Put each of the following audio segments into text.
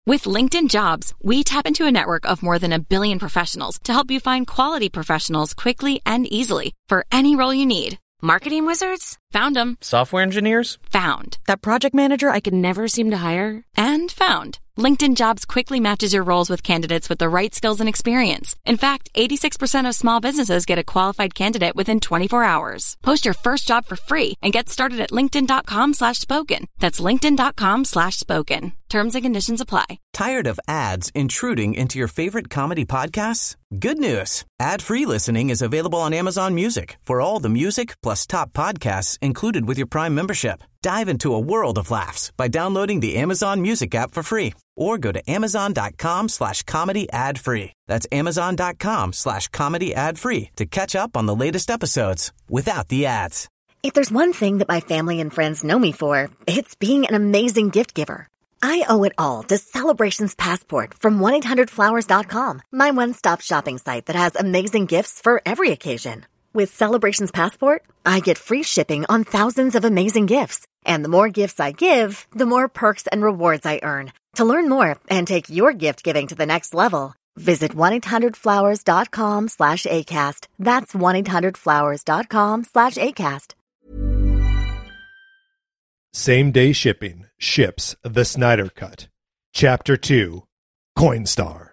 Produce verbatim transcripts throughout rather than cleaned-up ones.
With LinkedIn Jobs, we tap into a network of more than a billion professionals to help you find quality professionals quickly and easily for any role you need. Marketing wizards? Found them. Software engineers? Found. That project manager I could never seem to hire? And found. LinkedIn Jobs quickly matches your roles with candidates with the right skills and experience. In fact, eighty-six percent of small businesses get a qualified candidate within twenty-four hours. Post your first job for free and get started at linkedin.com slash spoken. That's linkedin.com slash spoken. Terms and conditions apply. Tired of ads intruding into your favorite comedy podcasts? Good news. Ad-free listening is available on Amazon Music for all the music plus top podcasts included with your Prime membership. Dive into a world of laughs by downloading the Amazon Music app for free or go to amazon.com slash comedy ad free. That's amazon.com slash comedy ad free to catch up on the latest episodes without the ads. If there's one thing that my family and friends know me for, it's being an amazing gift giver. I owe it all to Celebrations Passport from one eight hundred flowers dot com, my one-stop shopping site that has amazing gifts for every occasion. With Celebrations Passport, I get free shipping on thousands of amazing gifts. And the more gifts I give, the more perks and rewards I earn. To learn more and take your gift giving to the next level, visit one eight hundred flowers dot com slash ACAST. That's one eight hundred flowers dot com slash ACAST. Same Day Shipping ships The Snyder Cut. Chapter two, Coinstar.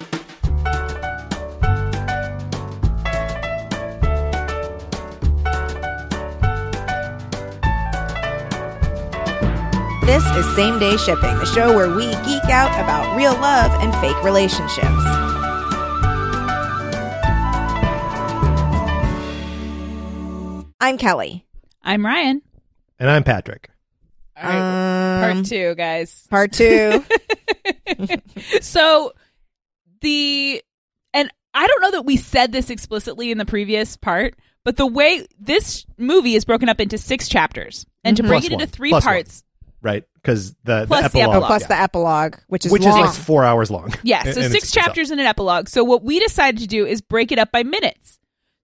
This is Same Day Shipping, the show where we geek out about real love and fake relationships. I'm Kelly. I'm Ryan. And I'm Patrick. All right, Um, part two, guys. Part two. So the, and I don't know that we said this explicitly in the previous part, but the way this movie is broken up into six chapters, and to Mhm. break Plus it into one. three Plus parts. one. Right? Because the, the Plus the epilogue. Oh, epilogue. plus yeah. the epilogue, which is Which long. is like four hours long. Yeah, so And- and six it's- chapters and an epilogue. So what we decided to do is break it up by minutes.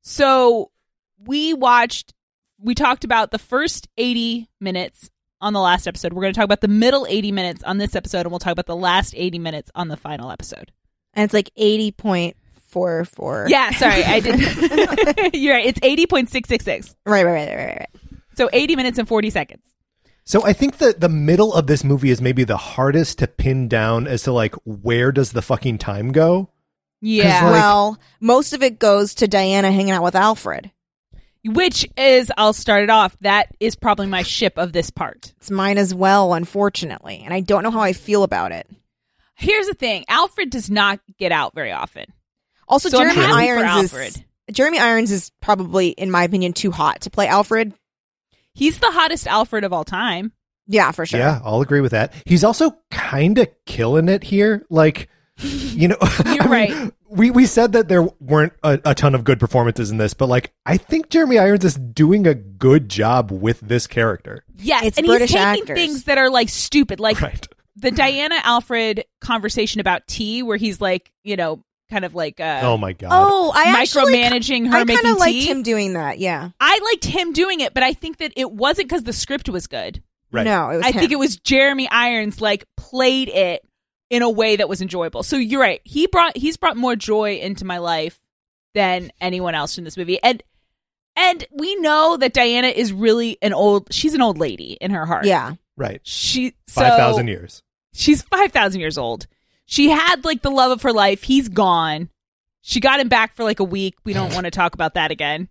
So we watched, we talked about the first eighty minutes on the last episode. We're going to talk about the middle eighty minutes on this episode, and we'll talk about the last eighty minutes on the final episode. And it's like eighty point four four. Yeah, sorry, I did. You're right. It's eighty point six six six. Right, right, right, right, right. So eighty minutes and forty seconds. So I think that the middle of this movie is maybe the hardest to pin down as to like, where does the fucking time go? Yeah. like- Well, most of it goes to Diana hanging out with Alfred. Which is, I'll start it off, that is probably my ship of this part. It's mine as well, unfortunately. And I don't know how I feel about it. Here's the thing. Alfred does not get out very often. Also, So I'm Jeremy happy for Irons is Alfred. Jeremy Irons is probably, in my opinion, too hot to play Alfred. He's the hottest Alfred of all time. Yeah, for sure. Yeah, I'll agree with that. He's also kind of killing it here. Like, you know, You're I mean, right. we, we said that there weren't a, a ton of good performances in this, but like, I think Jeremy Irons is doing a good job with this character. Yes, It's and British he's taking actors. things that are like stupid. Like Right. the Diana Alfred conversation about tea, where he's like, you know, kind of like uh, Oh my God. Oh, I actually, micromanaging her I making kind of liked tea. him doing that. Yeah. I liked him doing it, but I think that it wasn't because the script was good. Right. No, it was I him. think it was Jeremy Irons like played it in a way that was enjoyable. So you're right. He brought he's brought more joy into my life than anyone else in this movie. And and we know that Diana is really an old she's an old lady in her heart. Yeah. Right. She five thousand so, years. She's five thousand years old. She had like the love of her life. He's gone. She got him back for like a week. We don't want to talk about that again.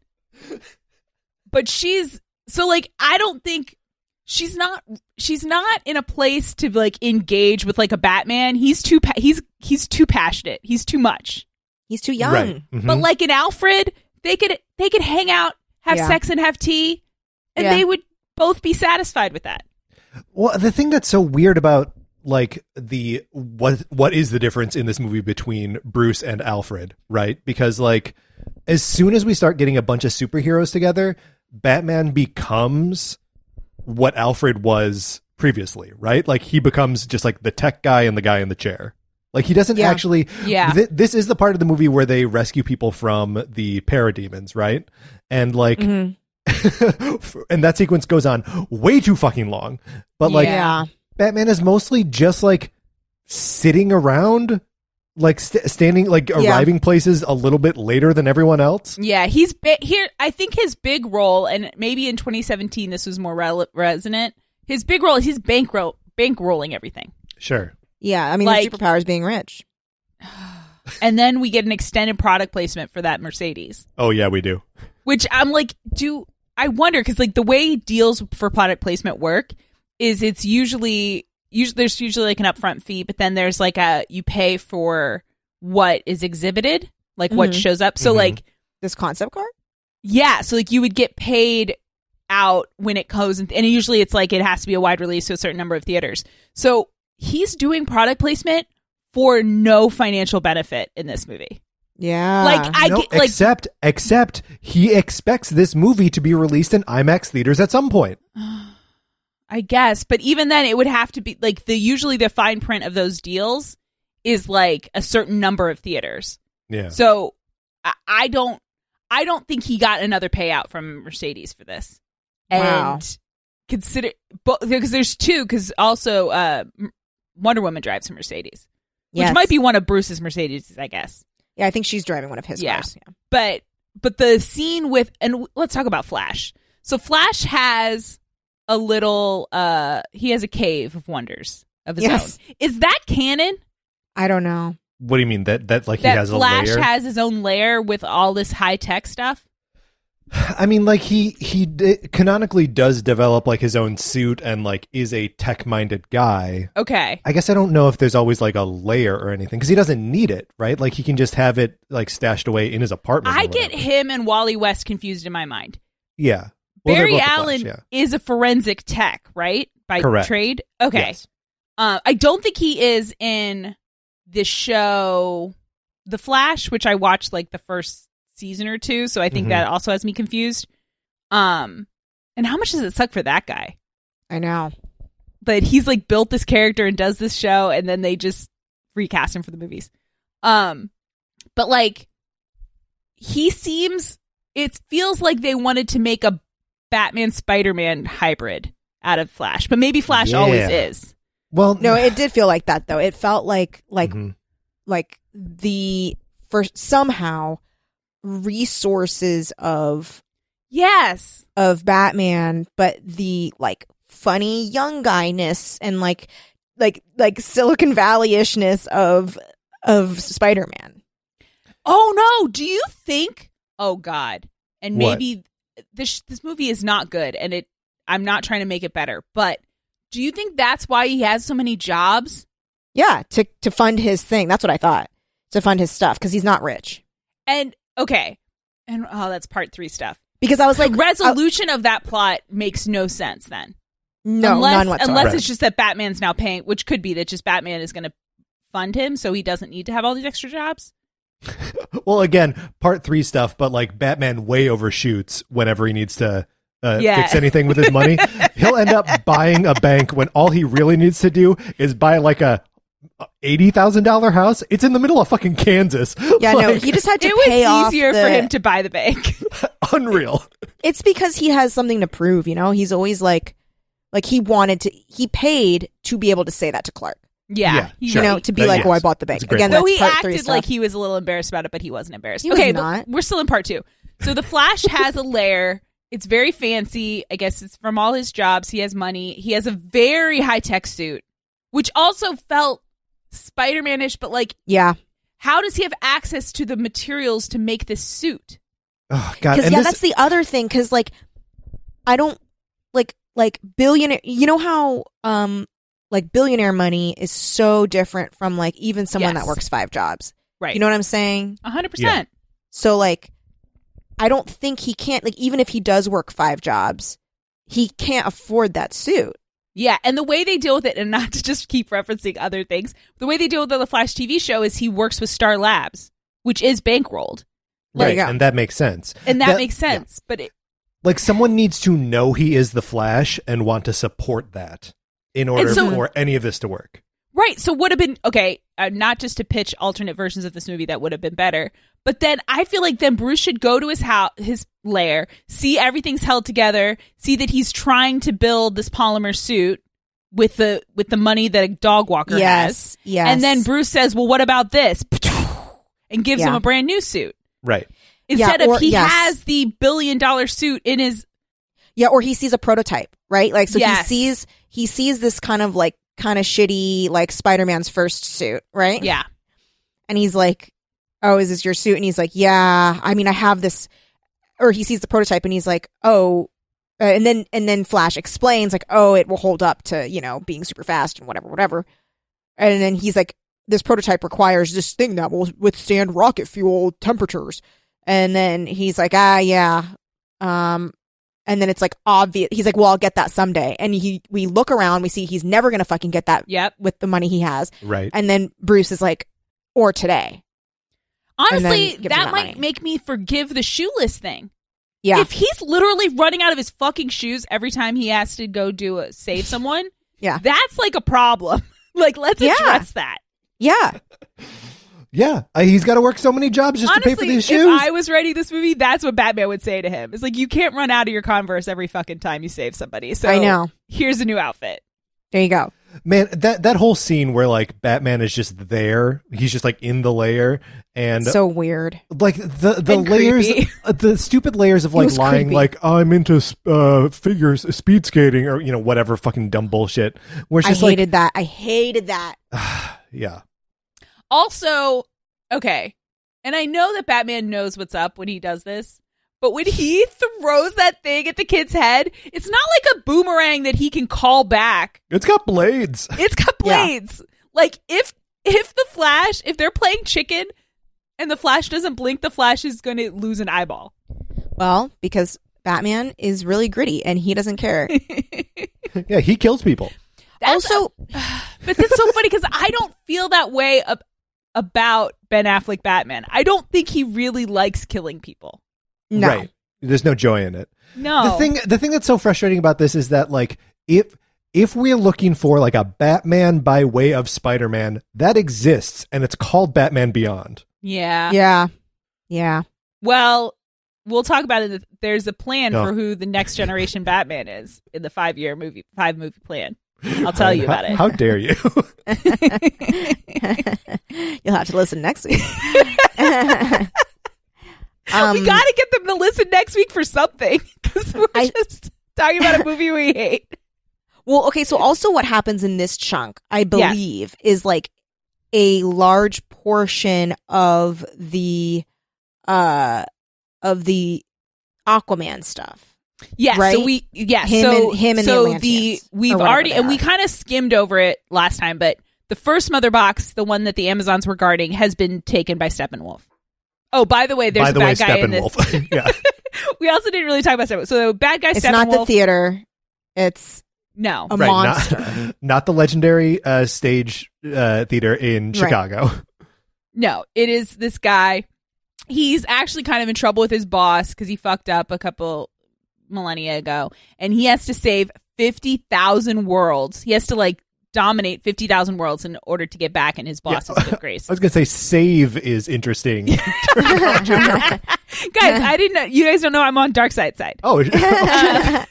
But she's so like I don't think she's not she's not in a place to like engage with like a Batman. He's too pa- he's he's too passionate. He's too much. He's too young. Right. Mhm. But like in Alfred, they could they could hang out, have Yeah. sex and have tea, and Yeah. they would both be satisfied with that. Well, the thing that's so weird about like the what what is the difference in this movie between Bruce and Alfred, right? Because like as soon as we start getting a bunch of superheroes together, Batman becomes what Alfred was previously, right? Like he becomes just like the tech guy and the guy in the chair. Like he doesn't Yeah. actually Yeah. th- this is the part of the movie where they rescue people from the parademons, right? And like Mhm. and that sequence goes on way too fucking long. But like Yeah. Batman is mostly just like sitting around, like st- standing, like Yeah. arriving places a little bit later than everyone else. Yeah, he's bi- here. I think his big role, and maybe in twenty seventeen this was more rele- resonant. His big role is he's bankroll bankrolling everything. Sure. Yeah, I mean, Like- the superpower is being rich. And then we get an extended product placement for that Mercedes, Oh yeah, we do. which I'm like, do I wonder because like the way deals for product placement work is it's usually usually there's usually like an upfront fee, but then there's like a you pay for what is exhibited, like what Mhm. shows up. So Mhm. like This concept car? yeah, so like you would get paid out when it goes, and and usually it's like it has to be a wide release to a certain number of theaters. So he's doing product placement for no financial benefit in this movie. Yeah. Like I No, get like except except he expects this movie to be released in IMAX theaters at some point. I guess, but even then it would have to be like the usually the fine print of those deals is like a certain number of theaters. Yeah. So I, I don't I don't think he got another payout from Mercedes for this. Wow. And consider but because there's two because also uh Wonder Woman drives a Mercedes. Yes. Which might be one of Bruce's Mercedes, I guess. Yeah, I think she's driving one of his Yeah. cars. Yeah. But but the scene with and w- let's talk about Flash. So Flash has a little uh he has a cave of wonders of his Yes. own. Is that canon? I don't know. What do you mean that that like he That has Flash a layer? has his own lair with all this high tech stuff? I mean, like he he d- canonically does develop like his own suit and like is a tech minded guy. Okay. I guess I don't know if there's always like a layer or anything because he doesn't need it, right? Like he can just have it like stashed away in his apartment. I or get whatever. him and Wally West confused in my mind. Yeah. Well, they're Barry both the Flash, Allen yeah. is a forensic tech, right? By Correct. trade? Okay. Yes. Uh, I don't think he is in the show The Flash, which I watched like the first season or two, so I think Mhm. that also has me confused. Um, and how much does it suck for that guy? I know. But he's like built this character and does this show, and then they just recast him for the movies. Um, but like he seems, it feels like they wanted to make a Batman Spider-Man hybrid out of Flash, but maybe Flash Yeah. always is. Well, No, it did feel like that though. It felt like like Mhm. like the first somehow resources of Yes. of Batman, but the like funny young guyness and like like like Silicon Valley-ishness of of Spider-Man. Oh no! Do you think? Oh God! And What? maybe this this movie is not good, and it. I'm not trying to make it better, but do you think that's why he has so many jobs? Yeah, to to fund his thing. That's what I thought. To fund his stuff because he's not rich. And okay, and oh, that's part three stuff. Because I was like, The resolution of that plot makes no sense then. no, unless, none whatsoever. Unless Right. it's just that Batman's now paying, which could be that just Batman is going to fund him, so he doesn't need to have all these extra jobs. Well, again, part three stuff, but like Batman way overshoots whenever he needs to uh, Yeah. fix anything with his money. He'll end up buying a bank when all he really needs to do is buy like a eighty thousand dollar house. It's in the middle of fucking Kansas. yeah, no, Like, he just had to It was pay off easier the- for him to buy the bank. unreal. It's because he has something to prove, you know? He's always like like he wanted to he paid to be able to say that to Clark. Yeah, Yeah, he- sure. You know, to be That- like, yes. "Oh, I bought the That's bank." a great Again, Though that's he part three acted stuff. like he was a little embarrassed about it, but he wasn't embarrassed. He was okay, but not. we're still in part two. So the Flash has a lair. It's very fancy. I guess it's from all his jobs. He has money. He has a very high tech suit, which also felt Spider-Man-ish, but like, Yeah. how does he have access to the materials to make this suit? Oh God! Because And yeah, this, that's the other thing. Because like, I don't like like billionaire. You know how um like billionaire money is so different from like even someone Yes. that works five jobs. Right. You know what I'm saying? A hundred percent. So like, I don't think he can't like even if he does work five jobs, he can't afford that suit. Yeah, and the way they deal with it, and not to just keep referencing other things, the way they deal with the Flash T V show is he works with Star Labs, which is bankrolled, There right, you go. and that makes sense. and that, makes sense. But it, Like someone needs to know he is the Flash and want to support that in order so- for any of this to work. right, so would have been okay. Uh, not just to pitch alternate versions of this movie that would have been better, but then I feel like then Bruce should go to his house, his lair, see everything's held together, see that he's trying to build this polymer suit, with the with the money that a dog walker Yes, has. yes. And then Bruce says, well, what about this? And gives Yeah. him a brand new suit. Right. Instead Yeah, or- of he yes. has the billion dollar suit in his Yeah, or he sees a prototype, right? Like, so Yes. he sees he sees this kind of like kind of shitty like Spider-Man's first suit, right? yeah. And he's like, "Oh, is this your suit?" And he's like, "Yeah, I mean, I have this." Or he sees the prototype and he's like, "Oh," uh, and then and then Flash explains like, "Oh, it will hold up to, you know, being super fast and whatever, whatever." And then he's like, "This prototype requires this thing that will withstand rocket fuel temperatures." And then he's like, "Ah, yeah." Um and then it's like obvious. He's like, "Well, I'll get that someday." And he we look around, we see he's never going to fucking get that Yep. with the money he has. Right. And then Bruce is like, "Or today." And then Honestly, gives him that that might money. make me forgive the shoeless thing. Yeah. If he's literally running out of his fucking shoes every time he has to go do a save someone, Yeah. that's like a problem. Like, let's Yeah. address that. Yeah. Yeah. Uh, he's got to work so many jobs just Honestly, to pay for these if shoes. I was writing this movie, that's what Batman would say to him. It's like, you can't run out of your Converse every fucking time you save somebody. So I know. here's a new outfit. There you go. Man, that that whole scene where like Batman is just there, he's just like in the layer, and So weird. like the the And layers, creepy. uh, the stupid layers of like was lying, creepy. like I'm into uh, figures, speed skating, or you know whatever fucking dumb bullshit. Where it's I just like, hated that. I hated that. yeah, Also, okay, and I know that Batman knows what's up when he does this, but when he throws that thing at the kid's head, it's not like a boomerang that he can call back. it's got blades. It's got Yeah. blades. Like, if if the Flash, if they're playing chicken and the Flash doesn't blink, the Flash is going to lose an eyeball. Well, because Batman is really gritty and he doesn't care. Yeah, he kills people. That's also, But that's so funny because I don't feel that way ab- about Ben Affleck Batman. I don't think he really likes killing people. no. Right. There's no joy in it. No. The thing the thing that's so frustrating about this is that like if if we're looking for like a Batman by way of Spider-Man, that exists and it's called Batman Beyond. Yeah. Yeah. Yeah. Well, we'll talk about it. There's a plan Oh. for who the next generation Batman is in the five year movie, five movie plan. I'll tell you about how, it. How dare you? You'll have to listen next week. Um, we got to get them to listen next week for something because we're I- just talking about a movie we hate. Well, okay, so also what happens in this chunk, I believe, is like a large portion of the uh of the Aquaman stuff. Yeah, Right? so we yeah, Him so and- him and the so Atlanteans, the or we've whatever already they and we are. kind of skimmed over it last time, but the first Mother Box, the one that the Amazons were guarding, has been taken by Steppenwolf. Oh, by the way, there's By the a way, bad guy in this. Steppenwolf. Yeah. We also didn't really talk about Steppenwolf. So bad guy It's Steppenwolf. not the theater. It's no, a Right, monster. Not, not the legendary uh, stage uh, theater in Right. Chicago. No, it is this guy. He's actually kind of in trouble with his boss because he fucked up a couple millennia ago, and he has to save fifty thousand worlds. He has to like dominate fifty thousand worlds in order to get back in his boss's good grace. I was gonna say save is interesting. Guys, I didn't know. You guys don't know I'm on Dark Side side. Oh, Uh,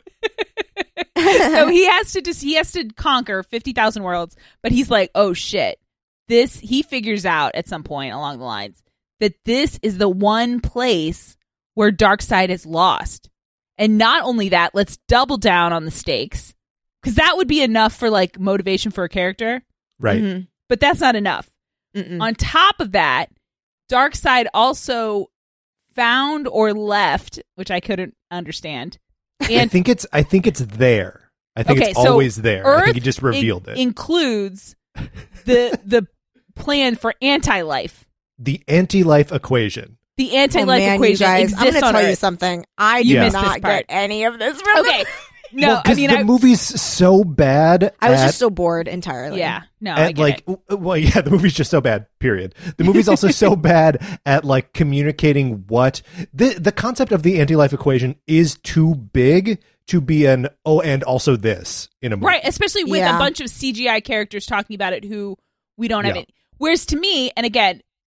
so he has to just he has to conquer fifty thousand worlds, but he's like, oh shit, this he figures out at some point along the lines that this is the one place where Darkseid is lost. And not only that, let's double down on the stakes, because that would be enough for like motivation for a character, right. Mhm. but that's not enough. Mm-mm. On top of that, Darkseid also found or left, which I couldn't understand. I And think it's. I think it's there. I think Okay, it's so always there. I Earth think he just revealed in- it. includes the the plan for anti-life. The anti-life equation. The Oh, anti-life man, you equation guys, I'm exists gonna on tell you Earth. something. I You did missed this not part. get any of this. From Okay, the- no, well, I mean, the I, movie's so bad. I was at- just so bored entirely. yeah, no, I at get like it. w- well yeah the movie's just so bad, period. The movie's also so bad at like communicating what the the concept of the anti-life equation is too big to be an oh and also this in a movie. Right, especially with Yeah. a bunch of C G I characters talking about it who we don't have Yeah. it. Whereas to me, and again,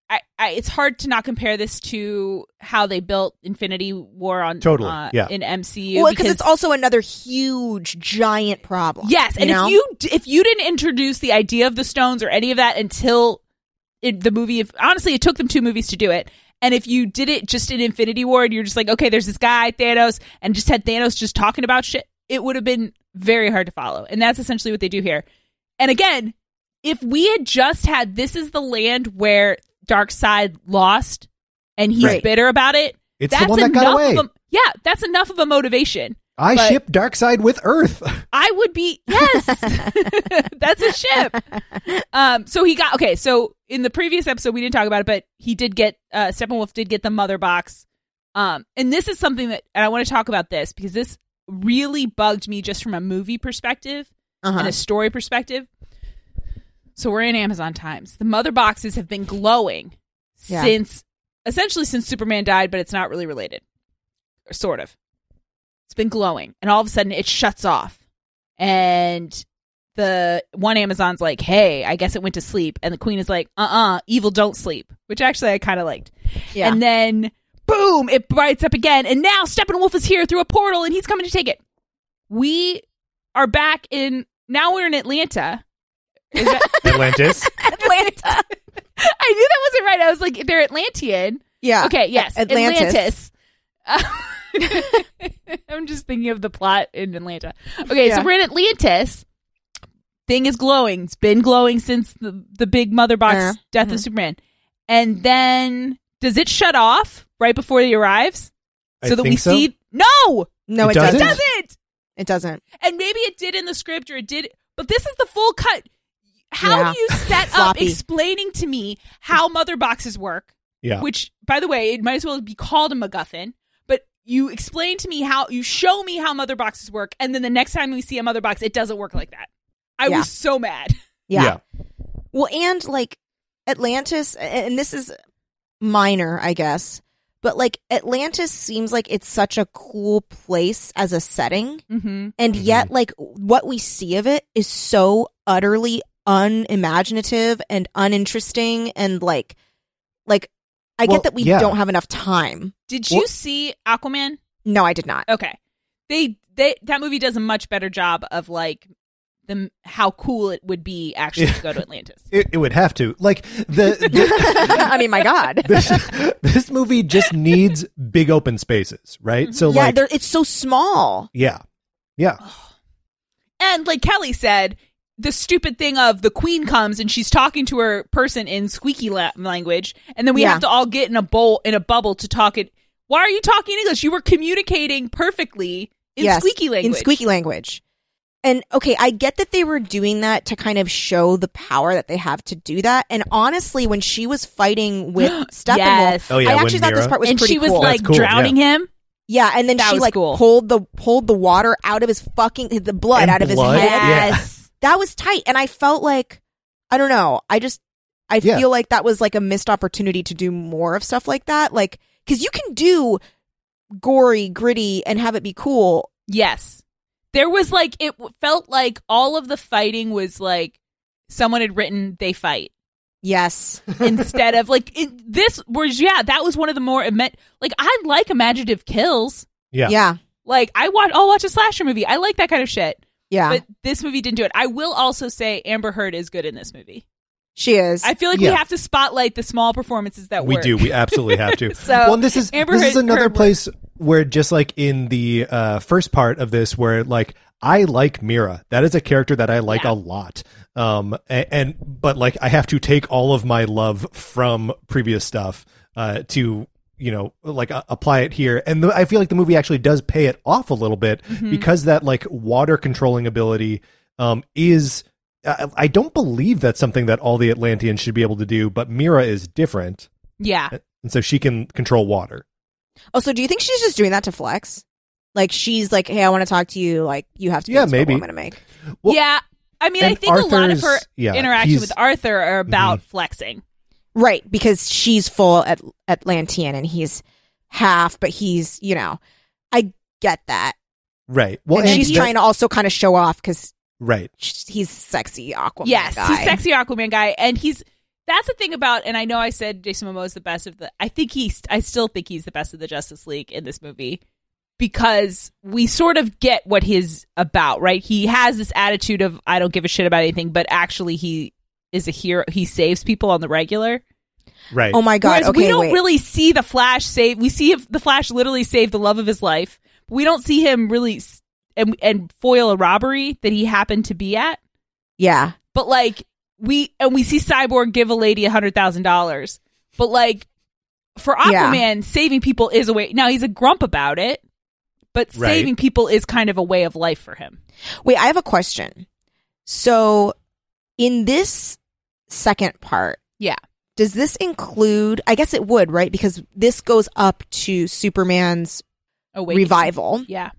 I, I, it's hard to not compare this to how they built Infinity War on Totally, uh, yeah. in M C U. Well, because it's also another huge, giant problem. yes, and you know? if you if you didn't introduce the idea of the stones or any of that until it, the movie, if, honestly, it took them two movies to do it. And if you did it just in Infinity War, and you're just like, okay, there's this guy Thanos, and just had Thanos just talking about shit, it would have been very hard to follow. And that's essentially what they do here. And again, if we had just had this is the land where Darkseid lost and he's Right. bitter about it, It's the that's one that got enough away. of a, yeah, that's enough of a motivation. I But- ship Darkseid with Earth. I would be yes. That's a ship. Um so he got okay, so in the previous episode we didn't talk about it, but he did get uh Steppenwolf did get the mother box. Um and this is something that and I want to talk about this because this really bugged me just from a movie perspective Uh-huh. and a story perspective. So we're in Amazon times. The mother boxes have been glowing Yeah. since essentially since Superman died, but it's not really related. Or sort of. It's been glowing, and all of a sudden it shuts off. And the one Amazon's like, hey, I guess it went to sleep. And the queen is like, uh-uh, evil don't sleep, which actually I kind of liked. Yeah. And then, boom, it brights up again. And now Steppenwolf is here through a portal, and he's coming to take it. We are back in, now we're in Atlanta. Is that, Atlantis. Atlanta. I knew that wasn't right. I was like, they're Atlantean. Yeah. Okay, yes. Atlantis. Atlantis. I'm just thinking of the plot in Atlanta. Okay, Yeah. so we're in Atlantis. Thing is glowing. It's been glowing since the, the big mother box Yeah. death Mhm. of Superman. And then does it shut off right before he arrives? I So that we think so. see No! No, It it, doesn't? doesn't. It doesn't! It doesn't. And maybe it did in the script or it did, but this is the full cut. How Yeah. do you set up Sloppy. explaining to me how mother boxes work? Yeah. Which, by the way, it might as well be called a MacGuffin. But you explain to me how, you show me how mother boxes work, and then the next time we see a mother box, it doesn't work like that. I Yeah. was so mad. Yeah. Yeah. Well, and like Atlantis, and this is minor, I guess, but like Atlantis seems like it's such a cool place as a setting. Mm-hmm. And yet, like, what we see of it is so utterly unimaginative and uninteresting. And like, like, I Well, get that we yeah. don't have enough time. Did you Well- see Aquaman? No, I did not. Okay. They, they, that movie does a much better job of like, the, how cool it would be actually to go to Atlantis. It, it would have to. Like the, the I mean, my God. this, this movie just needs big open spaces, right? So yeah, like they're- it's so small. yeah. Yeah. And like Kelly said, the stupid thing of the queen comes and she's talking to her person in squeaky la- language, and then we Yeah. have to all get in a bowl in a bubble to talk it. Why are you talking English? You were communicating perfectly in Yes, squeaky language. In squeaky language. And okay, I get that they were doing that to kind of show the power that they have to do that. And honestly, when she was fighting with Steppenwolf, Yes. Oh, yeah, I when actually thought this Mira- part was and pretty she was cool. like That's cool, drowning him. yeah, and then That she was like cool. pulled the pulled the water out of his fucking the blood And out of blood? his head. Yeah. Yes. That was tight, and I felt like I don't know. I just I Yeah. feel like that was like a missed opportunity to do more of stuff like that. Like because you can do gory, gritty, and have it be cool. Yes. There was like, it w- felt like all of the fighting was like someone had written they fight. Yes. Instead of like it, this was, yeah, that was one of the more, ima- like I like imaginative kills. Yeah. Yeah. Like I watch, I'll watch a slasher movie. I like that kind of shit. Yeah. But this movie didn't do it. I will also say Amber Heard is good in this movie. She is. I feel like Yeah. we have to spotlight the small performances that We work. do. We absolutely have to. So, well, and this is Amber this Heard- is another Heard place where just like in the uh, first part of this, where like I like Mira. That is a character that I like Yeah. a lot. Um, and, and but like I have to take all of my love from previous stuff uh, to you know like uh, apply it here. And the, I feel like the movie actually does pay it off a little bit Mhm. because that like water controlling ability um, is. I, I don't believe that's something that all the Atlanteans should be able to do, but Mira is different, Yeah. and so she can control water. Oh, so do you think she's just doing that to flex? Like she's like, hey, I want to talk to you. Like you have to. Be Yeah, this promo maybe. I'm gonna make. Well, yeah. I mean, I and think a lot of her Arthur's- yeah, interaction he's- with Arthur are about Mhm. flexing. Right, because she's full at Atlantean and he's half, but he's you know, I get that. Right. Well, and, and she's that- trying to also kind of show off because Right. he's sexy Aquaman Yes, guy. he's sexy Aquaman guy, and he's That's the thing about, and I know I said Jason Momoa is the best of the, I think he's, I still think he's the best of the Justice League in this movie because we sort of get what he's about, right? He has this attitude of, I don't give a shit about anything, but actually he is a hero. He saves people on the regular. Right. Oh my God. Whereas okay, we don't wait. really see the Flash save, we see if the Flash literally save the love of his life. But we don't see him really s- and, and foil a robbery that he happened to be at. Yeah. But like, We and we see Cyborg give a lady a hundred thousand dollars, but like for Aquaman, Yeah. saving people is a way. Now he's a grump about it, but Right. saving people is kind of a way of life for him. Wait, I have a question. So, in this second part, Yeah, does this include? I guess it would, right? Because this goes up to Superman's Awakening. revival, Yeah,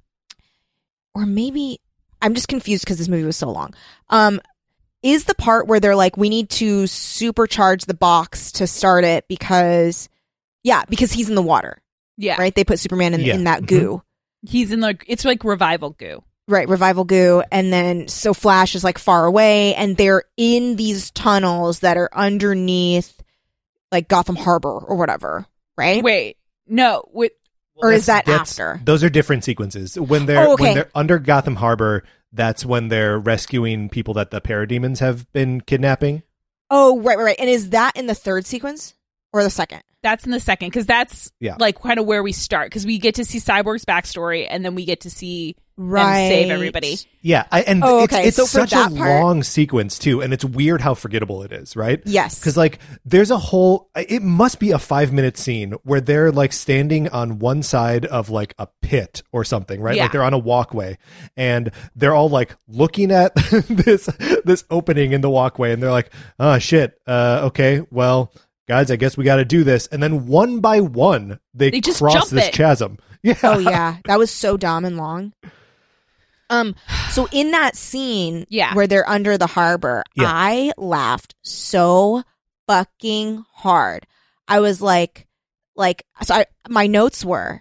or maybe I'm just confused because this movie was so long. Um, is the part where they're like, we need to supercharge the box to start it because, yeah, because he's in the water, yeah. right? They put Superman in, Yeah. in that Mhm. goo. He's in the. It's like revival goo. Right, revival goo, and then so Flash is like far away, and they're in these tunnels that are underneath, like Gotham Harbor or whatever, right? Wait, no. With Or is That's- that that's- after? Those are different sequences. When they're Oh, okay. when they're under Gotham Harbor, that's when they're rescuing people that the parademons have been kidnapping. Oh, right, right, right. And is that in the third sequence or the second? that's in the second because that's Yeah. like kind of where we start because we get to see Cyborg's backstory and then we get to see Right. them save everybody. Yeah, I, and Oh, it's, okay. it's So for such a that part- long sequence too, and it's weird how forgettable it is, right? Yes. Because like there's a whole, it must be a five minute scene where they're like standing on one side of like a pit or something, right? Yeah. Like they're on a walkway, and they're all like looking at this this opening in the walkway, and they're like, oh shit, uh, okay, well. Guys, I guess we got to do this. And then one by one, they, They just cross jump this it. chasm. Yeah. Oh yeah, that was so dumb and long. Um, so in that scene, Yeah. where they're under the harbor, Yeah. I laughed so fucking hard. I was like, like, so I, my notes were,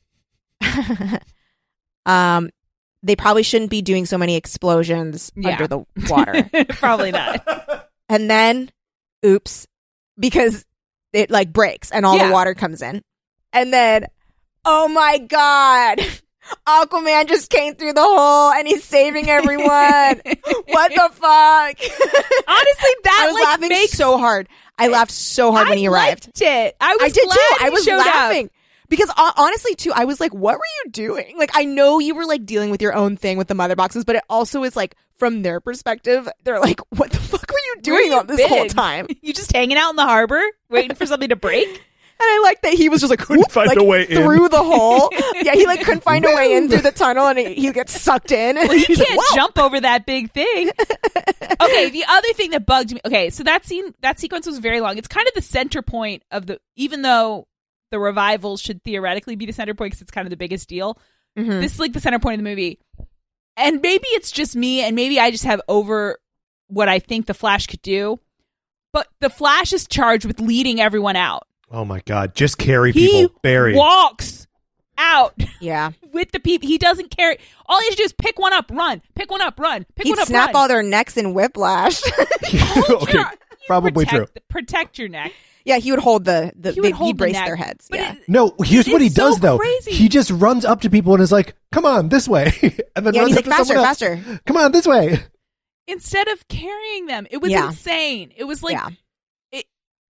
um, they probably shouldn't be doing so many explosions Yeah. under the water, Probably not. and then, oops, because it like breaks and all Yeah. the water comes in, and then, oh my god. Aquaman just came through the hole and he's saving everyone. What the fuck? Honestly, that I was like, laughing makes so hard. I laughed so hard when he I arrived. liked it. I was I did glad too. he I was showed laughing. Up. Because uh, honestly, too, I was like, what were you doing? Like, I know you were like dealing with your own thing with the mother boxes, but it also is like, from their perspective, they're like, what the fuck were you Where doing you all this whole been? time? And You just hanging out in the harbor, waiting for something to break. I like that he was just like, Couldn't whoop, find like, a way in. through the hole. Yeah, he like couldn't find a way in through the tunnel and he, he gets sucked in. Well, you He's like, can't "Whoa." jump over that big thing. Okay, the other thing that bugged me. Okay, so that scene, that sequence was very long. It's kind of the center point of the. Even though the revival should theoretically be the center point because it's kind of the biggest deal. Mhm. This is like the center point of the movie, and maybe it's just me, and maybe I just have over what I think the Flash could do. But the Flash is charged with leading everyone out. Oh my God. Just carry He people buried. walks out Yeah. with the people. He doesn't carry. All he has to do is pick one up, run. Pick one up, run. Pick He'd one up, snap run. all their necks in whiplash. Okay. You Probably protect, true. Protect your neck. Yeah, he would hold the, the He would they, hold he'd the brace neck. their heads. But Yeah. it- No, here's It what he is so does though. crazy. He just runs up to people and is like, "Come on, this way," and then Yeah, and runs he's up like, to faster, someone else. faster. Come on, this way. Instead of carrying them, it was Yeah. insane. It was like, Yeah. it,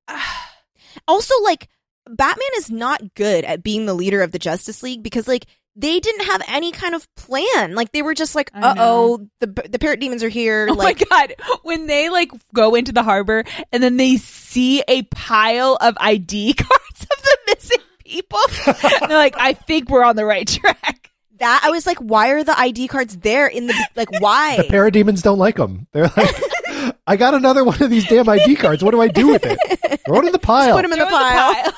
Also, like, Batman is not good at being the leader of the Justice League because, like, they didn't have any kind of plan. Like, they were just like, I uh oh, the the parrot demons are here. oh like, my god, when they like go into the harbor and then they see a pile of I D cards of the missing people, and they're like, I think we're on the right track. that, I was like, why are the I D cards there in the, like, why? The parademons don't like them. They're like, "I got another one of these damn I D cards. What do I do with it? Throw it in the pile." put 'em in the Throw pile.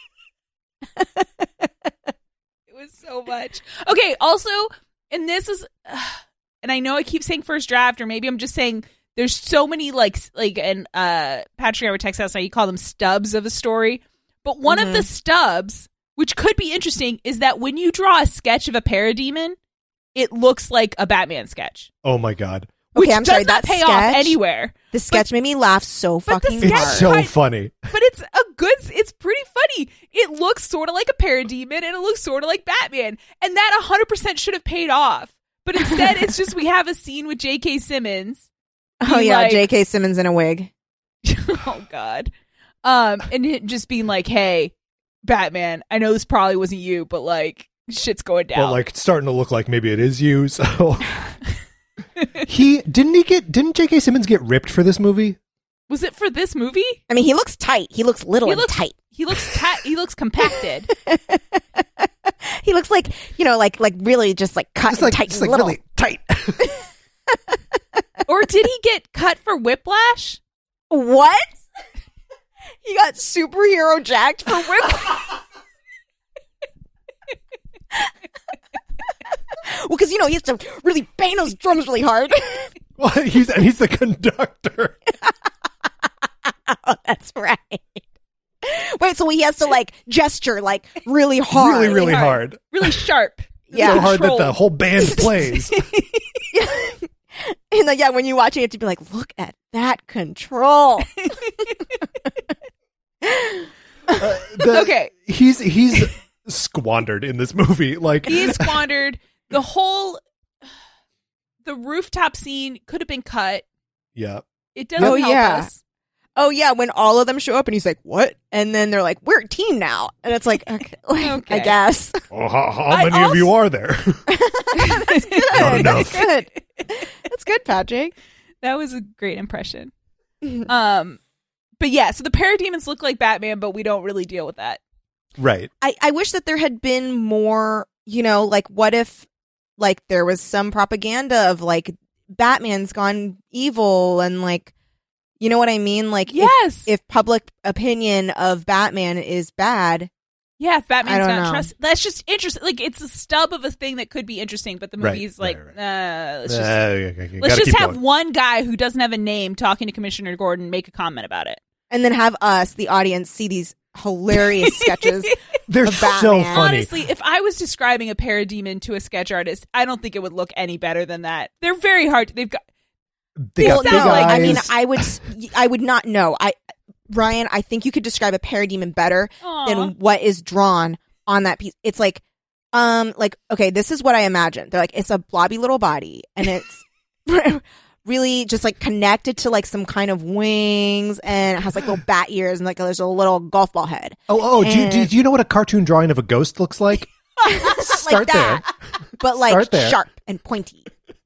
It was so much. Okay, also, and this is, uh, and I know I keep saying first draft, or maybe I'm just saying there's so many like s- like and uh Patrick and I were texting last night. You call them stubs of a story, but one of the stubs, which could be interesting, is that when you draw a sketch of a parademon, it looks like a Batman sketch. Oh my God. which I'm does sorry, not that pay sketch- off anywhere. The sketch made me laugh so but the fucking sketch- hard. It's so Right. funny. But it's a good, it's pretty funny. It looks sort of like a parademon and it looks sort of like Batman. And that one hundred percent should have paid off. But instead, it's just we have a scene with J K. Simmons. Oh being yeah, like- J K. Simmons in a wig. Oh, God. Um, and it just being like, hey, Batman, I know this probably wasn't you, but like, shit's going down. But like it's starting to look like maybe it is you. So he didn't he get didn't J K. Simmons get ripped for this movie? Was it for this movie? I mean, he looks tight. He looks little He and looks tight. He looks ta- he looks compacted. He looks like, you know, like like really just like cut Just and like tight just and like little. really tight. Or did he get cut for Whiplash? What? He got superhero jacked for whiplash. Well, because you know he has to really bang those drums really hard. Well, he's and he's the conductor. Oh, that's right. Wait, so he has to like gesture like really hard, Really, really hard. hard. Really sharp. Yeah. So hard that Controlled. the whole band plays. And like, yeah, when you're watching it, to be like, look at that control. Uh, the- Okay. He's he's squandered in this movie. Like He is squandered. The whole the rooftop scene could have been cut. yeah. It doesn't Oh, help yeah. us. Oh yeah, when all of them show up and he's like, "What?" And then they're like, "We're a team now," and it's like, okay, like, Okay. I guess Well, how, how I many of you are there? that's good. Not That's enough. good. That's good, Patrick. That was a great impression. Um, but yeah, so the parademons look like Batman, but we don't really deal with that. Right. I I wish that there had been more. You know, like what if, like there was some propaganda of like Batman's gone evil and like, you know what I mean? Like if- Yes. if public opinion of Batman is bad. Yeah, if I Batman's don't not know. trust. That's just interesting. Like it's a stub of a thing that could be interesting, but the Right, movie's right, like, right. uh, let's Uh, just okay, okay, let's gotta just keep have going. one guy who doesn't have a name talking to Commissioner Gordon make a comment about it. And then have us, the audience, see these hilarious sketches. They're of so Batman. funny. Honestly, if I was describing a parademon to a sketch artist, I don't think it would look any better than that. They're very hard. They've got They Well, got sound big like- I mean, eyes. I would, I would not know. I, Ryan, I think you could describe a parademon better Aw. than what is drawn on that piece. It's like, um, like okay, this is what I imagine. They're like, it's a blobby little body, and it's really just like connected to like some kind of wings, and it has like little bat ears, and like there's a little golf ball head. Oh, oh, do you, And- do, do you know what a cartoon drawing of a ghost looks like? Start like that, but like Start there. sharp and pointy.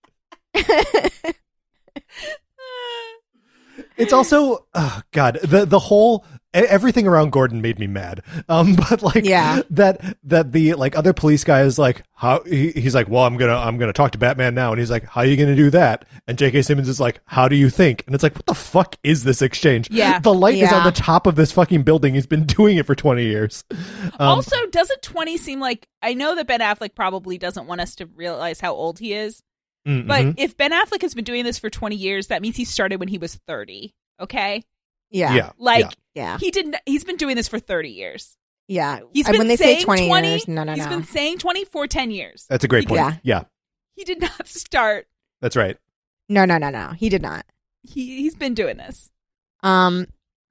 It's also, oh god, the the whole e- everything around Gordon made me mad. Um, but like, Yeah. that that the like other police guy is like, how he, he's like, well, I'm gonna I'm gonna talk to Batman now, and he's like, how are you gonna do that? And J K. Simmons is like, how do you think? And it's like, what the fuck is this exchange? Yeah. the light is Yeah. on the top of this fucking building. He's been doing it for twenty years. Um, also, doesn't twenty seem like? I know that Ben Affleck probably doesn't want us to realize how old he is, mm, but mhm. if Ben Affleck has been doing this for twenty years, that means he started when he was thirty. Okay, Yeah, yeah, like yeah. yeah, he didn't. He's been doing this for thirty years. yeah. He's And been when they saying say twenty, twenty years, no, no, He's no. been saying twenty for ten years. That's a great point. Yeah. yeah, He did not start. that's right. no, no, no, no. He did not. He he's been doing this. Um,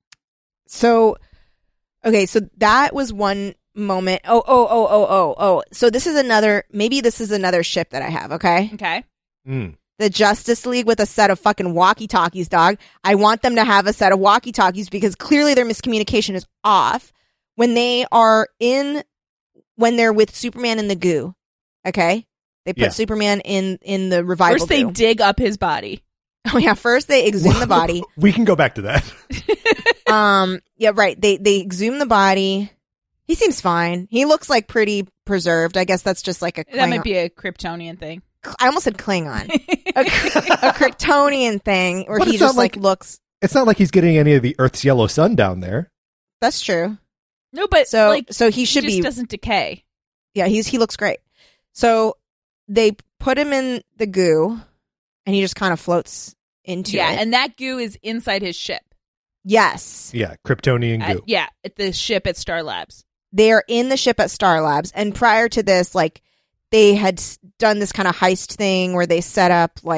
so, okay, so that was one moment. Oh, oh, oh, oh, oh, oh. So this is another, maybe this is another ship that I have, okay? Okay. Mm. The Justice League with a set of fucking walkie-talkies, dog. I want them to have a set of walkie-talkies because clearly their miscommunication is off when they are in, when they're with Superman in the goo, okay? They put Yeah. Superman in, in the revival First, they goo. dig up his body. Oh, yeah, first they exhume the body. We can go back to that. Um, yeah, right. They they exhume the body. He seems fine. He looks like pretty preserved. I guess that's just like a That Klingon- might be a Kryptonian thing. I almost said Klingon. a, a Kryptonian thing where But he it's not just like, like- looks. It's not like he's getting any of the Earth's yellow sun down there. That's true. No, but So like so he should he just be. doesn't decay. Yeah, he's he looks great. So they put him in the goo, and he just kind of floats into Yeah, it. and that goo is inside his ship. Yes, Yeah, Kryptonian At- goo. yeah, at the ship at Star Labs. they are in the ship at Star Labs, and prior to this, like they had s- done this kind of heist thing where they set up like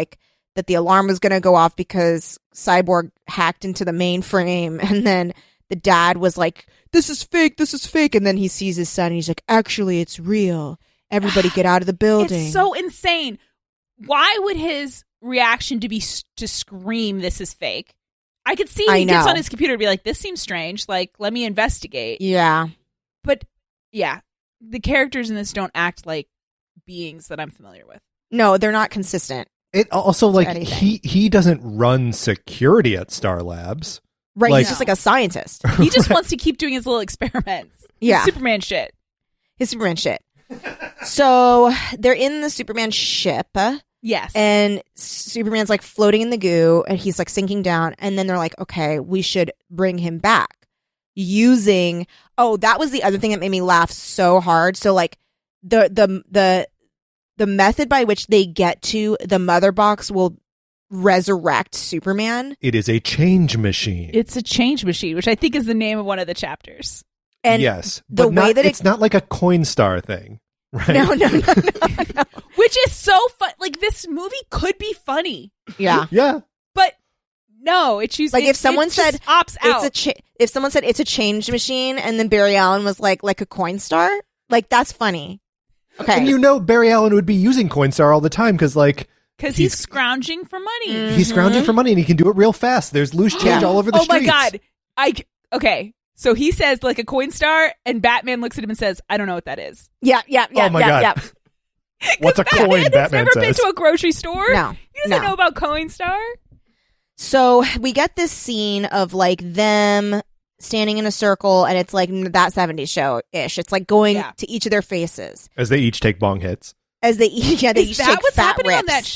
that the alarm was going to go off because Cyborg hacked into the mainframe, and then the dad was like, this is fake, this is fake, and then he sees his son and he's like, actually it's real, everybody get out of the building. It's so insane. Why would his reaction to be to scream this is fake? I could see I he gets know. on his computer and be like, this seems strange, like let me investigate. Yeah. But yeah, the characters in this don't act like beings that I'm familiar with. No, they're not consistent. It also like anything. he he doesn't run security at Star Labs. Right, Like- he's just like a scientist. He just wants to keep doing his little experiments. Yeah. Superman shit. His Superman shit. So they're in the Superman ship, Yes. and Superman's like floating in the goo, and he's like sinking down, and then they're like, okay, we should bring him back using, oh, that was the other thing that made me laugh so hard. So like the the the the method by which they get to the mother box will resurrect Superman. It is a change machine. It's a change machine, which I think is the name of one of the chapters. And yes, the but way not, that it- it's not like a Coinstar thing, right? no, no, no, no, no. Which is so fun. Like, this movie could be funny, Yeah. Yeah, but no, it chooses. Like, it- if someone it just said opts out. It's a cha- if someone said it's a change machine, and then Barry Allen was like like a Coinstar, like that's funny. Okay, and you know Barry Allen would be using Coinstar all the time because like Because he's, he's- scrounging for money. Mm. he's scrounging for money and he can do it real fast. There's loose change Yeah. all over the oh streets. my god! I c- okay. So he says like a Coinstar, and Batman looks at him and says, "I don't know what that is." yeah, yeah, yeah, Oh my yeah, God. yeah. What's a coin? Batman has Batman never been says. to a grocery store. No, He doesn't no. know about Coinstar. So we get this scene of like them standing in a circle, and it's like that seventies show ish. It's like going Yeah. to each of their faces As they each take bong hits. as they each yeah they Is each that take what's fat happening on rips.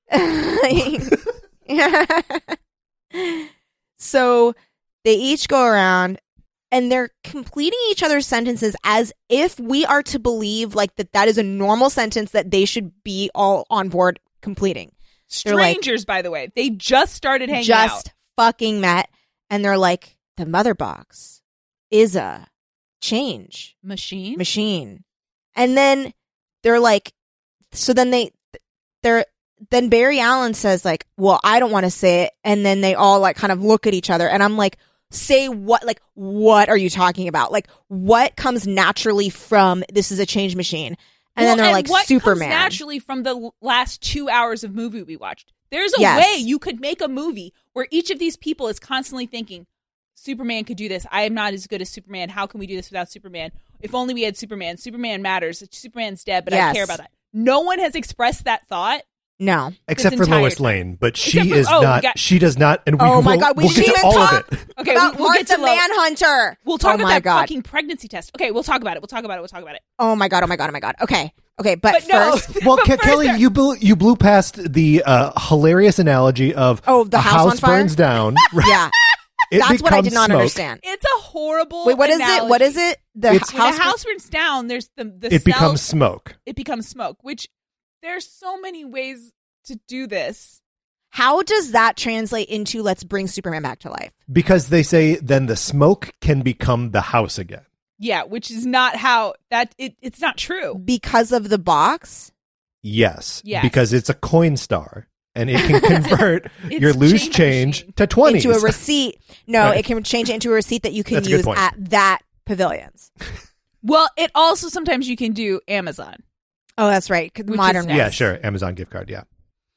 that show? So they each go around and they're completing each other's sentences as if we are to believe like that that is a normal sentence that they should be all on board completing. They're like- Strangers, by the way, they just started hanging Just out. fucking met, and they're like, the mother box is a change Machine. machine. And then they're like, so then they, they're, then Barry Allen says like, well, I don't want to say it. And then they all like kind of look at each other, and I'm like, say what? Like, what are you talking about? Like, what comes naturally from this is a change machine? And Well, then they're like, what Superman. comes naturally from the l- last two hours of movie we watched. There's a Yes. way you could make a movie where each of these people is constantly thinking, Superman could do this. I am not as good as Superman. How can we do this without Superman? If only we had Superman. Superman matters. Superman's dead, but I Yes. care about that. No one has expressed that thought. No. Except for entire Lois time. Lane, but she Except for- is oh, we not. got- she does not. And we Oh will, my God, we we'll get didn't to all talk- of it. Okay, about we, we'll get Martha to Lo- Manhunter. We'll talk oh about my that God. fucking pregnancy test. Okay, we'll talk about it. We'll talk about it. We'll talk about it. Oh my God. Oh my God. Oh my God. Okay. Okay. But, But no. first, Well, But Ke- first Kelly, there- you blew you blew past the uh, hilarious analogy of Oh, the a house on house fire? burns down. yeah, It that's what I did becomes not smoke. understand. It's a horrible. Wait, what is analogy. it? What is it? The It's- When house. a house burns down, there's the the It cells- becomes smoke. it becomes smoke. Which there's so many ways to do this. How does that translate into let's bring Superman back to life? Because they say then the smoke can become the house again. Yeah, which is not how that it, it's not true. Because of the box? Yes. Yes. Because it's a coin star and it can convert It's your loose change change machine. to twenties. Into a receipt. No, Right. it can change it into a receipt that you can That's a good use point. at that pavilions. Well, it also sometimes you can do Amazon. Oh, that's right. 'cause Which Modern is ones. Yeah, sure. Amazon gift card, yeah.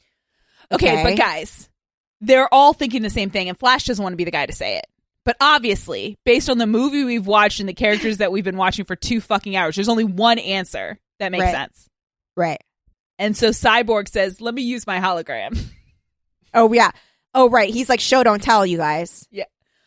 Okay, Okay. but guys, they're all thinking the same thing, and Flash doesn't want to be the guy to say it. But obviously, based on the movie we've watched and the characters that we've been watching for two fucking hours, there's only one answer that makes Right. sense. Right. And so Cyborg says, "Let me use my hologram." Oh, yeah. Oh, right. He's like, show, don't tell, you guys. Yeah.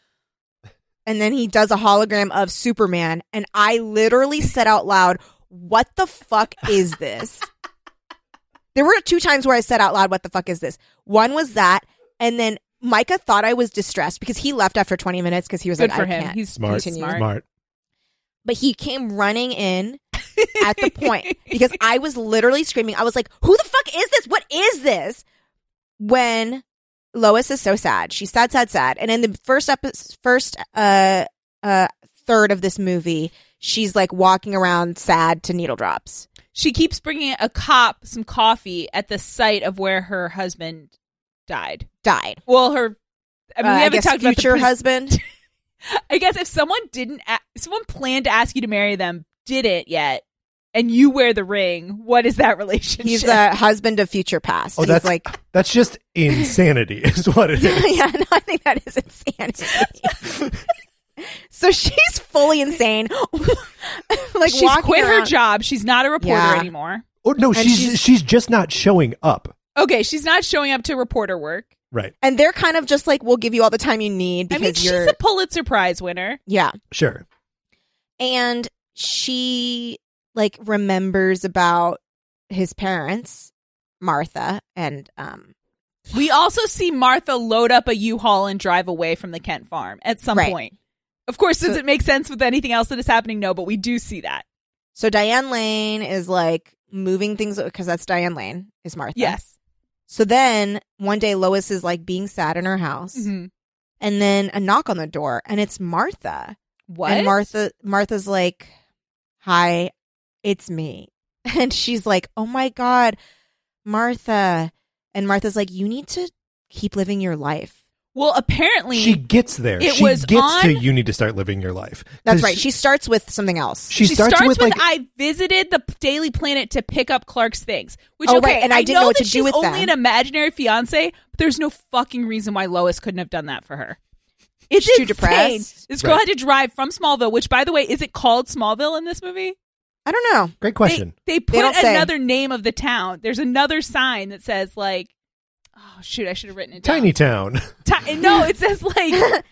And then he does a hologram of Superman. And I literally said out loud, what the fuck is this? There were two times where I said out loud, what the fuck is this? One was that. And then Micah thought I was distressed because he left after twenty minutes because he was Good like, for I him. can't. He's Smart. he's smart. Smart. But he came running in at the point because I was literally screaming. I was like, who the fuck is this? What is this? When Lois is so sad. She's sad, sad, sad. And in the first episode, first uh, uh, third of this movie, she's like walking around sad to needle drops. She keeps bringing a cop some coffee at the site of where her husband died. died. Well, her. I mean, Uh, we I haven't guess talked about the future pres- husband. I guess if someone didn't, a- if someone planned to ask you to marry them, didn't yet, and you wear the ring, what is that relationship? He's a husband of future past. Oh, He's that's like, that's just insanity, is what it is. yeah, no, I think that is insanity. So she's fully insane. Like She's walking quit around. her job. She's not a reporter Yeah. anymore. Oh no, And she's, she's- she's just not showing up. Okay, she's not showing up to reporter work. Right. And they're kind of just like, we'll give you all the time you need I because mean, she's you're. a Pulitzer Prize winner. Yeah. Sure. And she like remembers about his parents, Martha, and um We also see Martha load up a U-Haul and drive away from the Kent farm at some Right. point. Of course, does So- it make sense with anything else that is happening? No, but we do see that. so Diane Lane is like moving things because that's Diane Lane is Martha. Yes. So then one day Lois is like being sad in her house, Mhm. and then a knock on the door, and it's Martha. What? And Martha Martha's like, "Hi, it's me." And she's like, "Oh my God, Martha." And Martha's like, "You need to keep living your life." Well, apparently, She gets there. It she was gets on- to you need to start living your life. That's 'Cause right. She starts with something else. She, she starts, with, like I visited the Daily Planet to pick up Clark's things. Which, Oh, okay, right, and I didn't know what that to do she's with only them. an imaginary fiance, but there's no fucking reason why Lois couldn't have done that for her. It's She's too insane. depressed. This girl Right. had to drive from Smallville, which, by the way, is it called Smallville in this movie? I don't know. great question. They, they put They don't say. another name of the town. There's another sign that says, like, oh, shoot, I should have written it down. Tiny town. Ti- no, it says, like,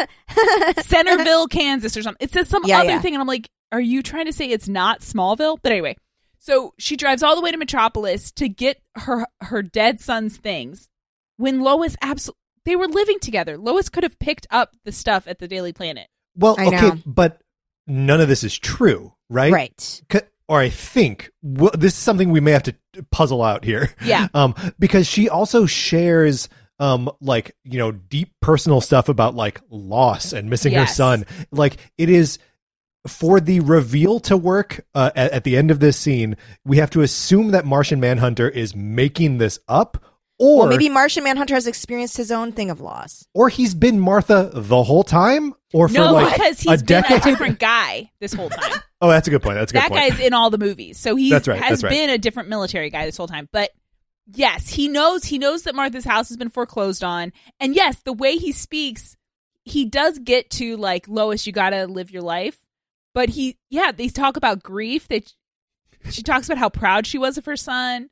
Centerville, Kansas or something. It says some Yeah, other yeah. thing, and I'm like, are you trying to say it's not Smallville? But anyway, so she drives all the way to Metropolis to get her her dead son's things. When Lois absolutely, they were living together. Lois could have picked up the stuff at the Daily Planet. Well, I okay, know. but none of this is true, right? Right. C- Or I think well, this is something we may have to puzzle out here. Yeah. Um, because she also shares um like, you know, deep personal stuff about like loss and missing her Yes. son. Like it is for the reveal to work uh, at, at the end of this scene, we have to assume that Martian Manhunter is making this up. Or Well, maybe Martian Manhunter has experienced his own thing of loss. or he's been Martha the whole time, or for No, like because a he's been decade. a different guy this whole time. Oh, that's a good point. That's a good That point. guy's in all the movies, so he That's right, has that's right. been a different military guy this whole time. But yes, he knows he knows that Martha's house has been foreclosed on, and yes, the way he speaks, he does get to like, Lois, you got to live your life. But he, yeah, they talk about grief. That she talks about how proud she was of her son.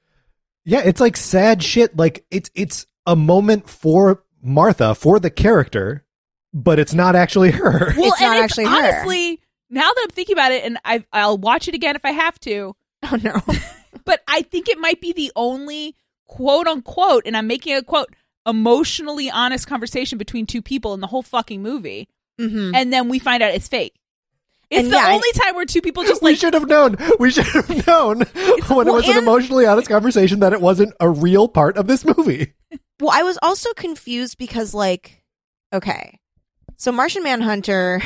Yeah, it's like sad shit. Like it's it's a moment for Martha, for the character, but it's not actually her. Well, It's and not it's actually her. honestly, now that I'm thinking about it, and I I'll watch it again if I have to. Oh no. But I think it might be the only quote unquote, and I'm making a quote, emotionally honest conversation between two people in the whole fucking movie. Mm-hmm. And then we find out it's fake. It's And the yeah, only time where two people just we like, should have known. We should have known when it well, was an and- emotionally honest conversation that it wasn't a real part of this movie. Well, I was also confused because, like, okay, so Martian Manhunter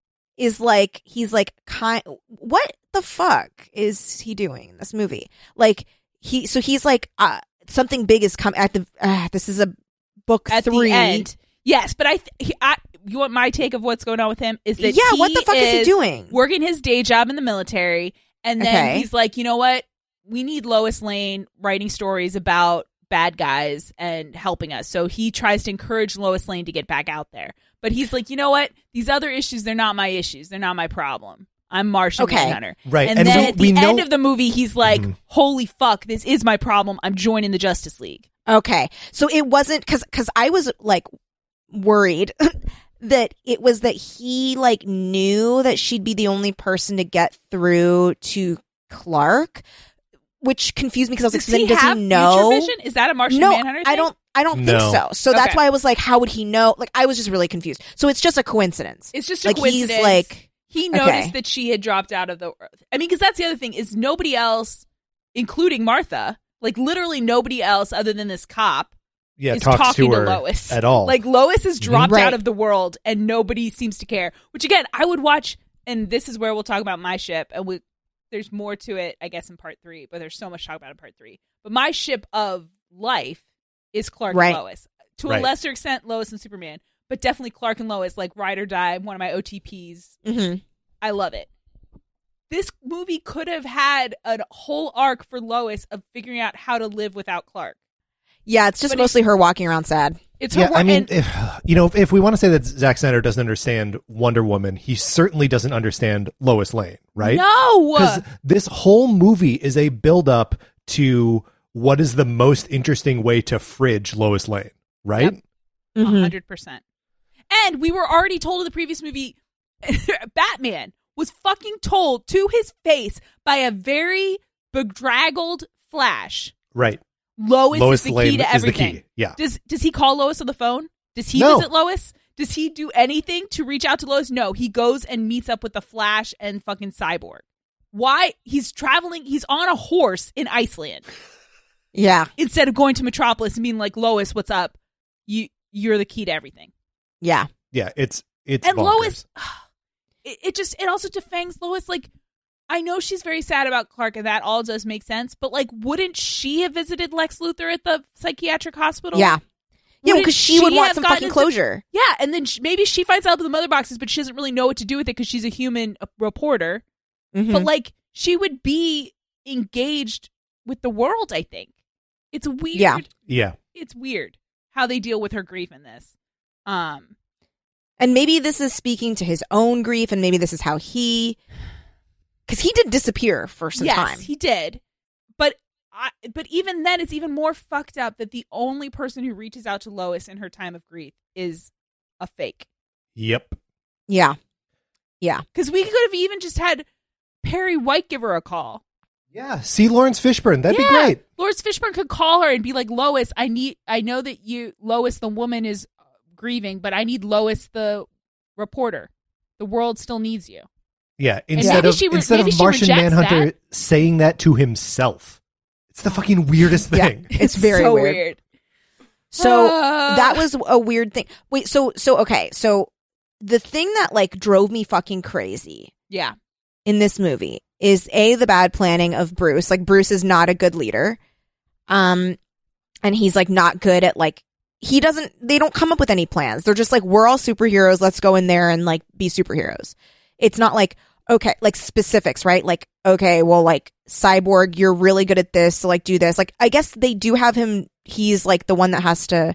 is like, he's like, kind. What the fuck is he doing in this movie? Like, he, so he's like, uh, something big is coming at the. Uh, this is a book at three. the end. Yes, but I, th- he, I, you want my take of what's going on with him is that Yeah, he what the fuck is he doing? Working his day job in the military, and then Okay. he's like, you know what? We need Lois Lane writing stories about bad guys and helping us. So he tries to encourage Lois Lane to get back out there. But he's like, you know what? These other issues, they're not my issues. They're not my problem. I'm Martian Okay. Manhunter. Right, And, and then we- at we the know- end of the movie, he's like, Mhm. holy fuck, this is my problem. I'm joining the Justice League. Okay, so it wasn't because because I was like worried that it was that he like knew that she'd be the only person to get through to Clark, which confused me because I was like, Does so then he does have he know? future vision? Is that a Martian No, Manhunter thing? I don't. I don't No. think so. So that's Okay. why I was like, how would he know? Like, I was just really confused. So it's just a coincidence. It's just a like coincidence. he's like, He noticed Okay. that she had dropped out of the earth. I mean, because that's the other thing is nobody else, including Martha, like literally nobody else other than this cop, Yeah, is talks talking to to, her Lois at all. Like Lois has dropped Right. out of the world, and nobody seems to care. Which again, I would watch, and this is where we'll talk about my ship, and we, there's more to it, I guess, in part three. But there's so much to talk about in part three. But my ship of life is Clark Right. and Lois. To Right. a lesser extent, Lois and Superman, but definitely Clark and Lois, like ride or die, one of my O T Ps. Mm-hmm. I love it. This movie could have had a whole arc for Lois of figuring out how to live without Clark. Yeah, it's just But mostly her walking around sad. It's her Yeah, wor- I mean, and- if, you know, if, if we want to say that Zack Snyder doesn't understand Wonder Woman, he certainly doesn't understand Lois Lane, right? no, Because this whole movie is a build-up to what is the most interesting way to fridge Lois Lane, right? Yep. Mhm. one hundred percent. And we were already told in the previous movie, Batman was fucking told to his face by a very bedraggled Flash, Right. Lois, Lois is the Lane key to is the everything. key. Yeah. Does does he call Lois on the phone? Does he No. visit Lois? Does he do anything to reach out to Lois? No, he goes and meets up with the Flash and fucking Cyborg. Why? He's traveling, he's on a horse in Iceland Yeah, instead of going to Metropolis and being like, Lois, what's up? You you're the key to everything. yeah. Yeah, it's it's And bonkers. Lois, it, it just it also defangs Lois. Like, I know she's very sad about Clark, and that all does make sense. But like, wouldn't she have visited Lex Luthor at the psychiatric hospital? Yeah. Yeah, Wouldn't because she would want have some gotten fucking into- closure. Yeah, and then sh- maybe she finds out about the mother boxes, but she doesn't really know what to do with it because she's a human uh, reporter. Mhm. But like, she would be engaged with the world. I think it's weird. Yeah. Yeah. It's weird how they deal with her grief in this. Um. And maybe this is speaking to his own grief, and maybe this is how he, because he did disappear for some yes, time. he did. But I, but even then, it's even more fucked up that the only person who reaches out to Lois in her time of grief is a fake. Yep. Yeah, yeah, Because we could have even just had Perry White give her a call. Yeah. See Lawrence Fishburne. That'd Yeah. be great. Lawrence Fishburne could call her and be like, Lois, I need, I know that you, Lois, the woman, is grieving, but I need Lois, the reporter. The world still needs you. Yeah. Instead maybe of she re- instead maybe of she Martian rejects Manhunter that. saying that to himself. It's the fucking weirdest Yeah. thing. It's very so weird. So Uh. that was a weird thing. Wait, so so okay, so the thing that like drove me fucking crazy Yeah. in this movie is a the bad planning of Bruce. Like Bruce is not a good leader, um, and he's like not good at like he doesn't. They don't come up with any plans. They're just like, we're all superheroes. Let's go in there and like be superheroes. It's not like okay, like specifics, right? Like okay, well, like Cyborg, you're really good at this, so like do this. Like I guess they do have him. He's like the one that has to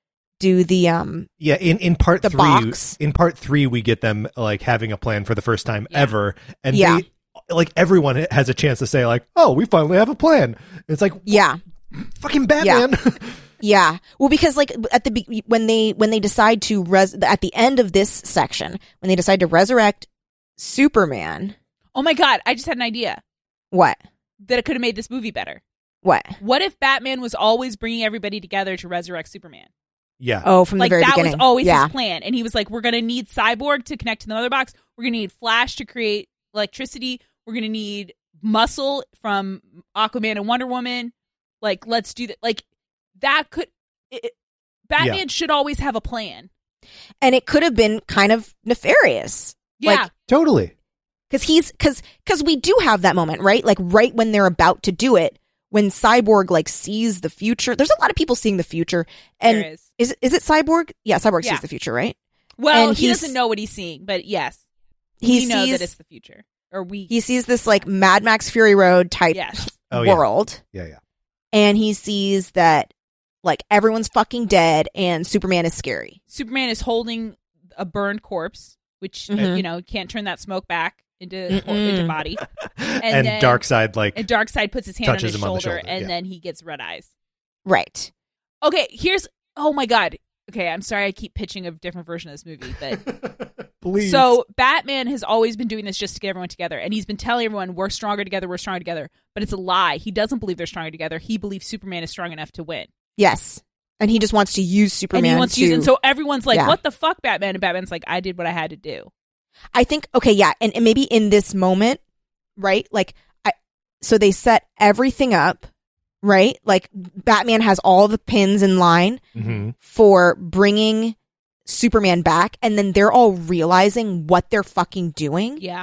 do the um Yeah, in, in part The three, box. in part three, we get them like having a plan for the first time Yeah. ever, and Yeah. they, like everyone has a chance to say like, "Oh, we finally have a plan." It's like, yeah. fucking Batman. Yeah. Well, because like at the be- when they when they decide to res at the end of this section when they decide to resurrect Superman, Oh my God, I just had an idea what that it could have made this movie better. what? What if Batman was always bringing everybody together to resurrect Superman? yeah, Oh, from Like the very that beginning. was always yeah. his plan. And he was like, we're going to need Cyborg to connect to the mother box. We're going to need Flash to create electricity. We're going to need Muscle from Aquaman and Wonder Woman. Like, let's do that. Like, that could... It, Batman Yeah. should always have a plan. And it could have been kind of nefarious. Yeah. Like, totally. Because he's because because we do have that moment, right? Like right when they're about to do it, when Cyborg like sees the future. There's a lot of people seeing the future, and There is. is is it Cyborg? Yeah, Cyborg Yeah. sees the future, right? Well, and he he's- doesn't know what he's seeing, but yes. He we know sees that it's the future. Or we... he sees this like Mad Max Fury Road type Yes. Oh, yeah. world, Yeah, yeah. and he sees that like everyone's fucking dead, and Superman is scary. Superman is holding a burned corpse, which, Mhm. you know, can't turn that smoke back into, Mm-mm. into body. And, then- Darkseid like And Darkseid puts his hand on Touches his him on the shoulder, shoulder, and yeah. then he gets red eyes. Right. Okay, here's... Oh, my God. Okay, I'm sorry I keep pitching a different version of this movie, but... please. So Batman has always been doing this just to get everyone together, and he's been telling everyone, we're stronger together, we're stronger together. But it's a lie. He doesn't believe they're stronger together. He believes Superman is strong enough to win. Yes. And he just wants to use Superman. and he wants to to use it. And so everyone's like, Yeah. what the fuck, Batman? And Batman's like, I did what I had to do. I think okay, yeah, and, and maybe in this moment, right? Like, I so they set everything up, right? Like Batman has all the pins in line Mhm. for bringing Superman back, and then they're all realizing what they're fucking doing, Yeah.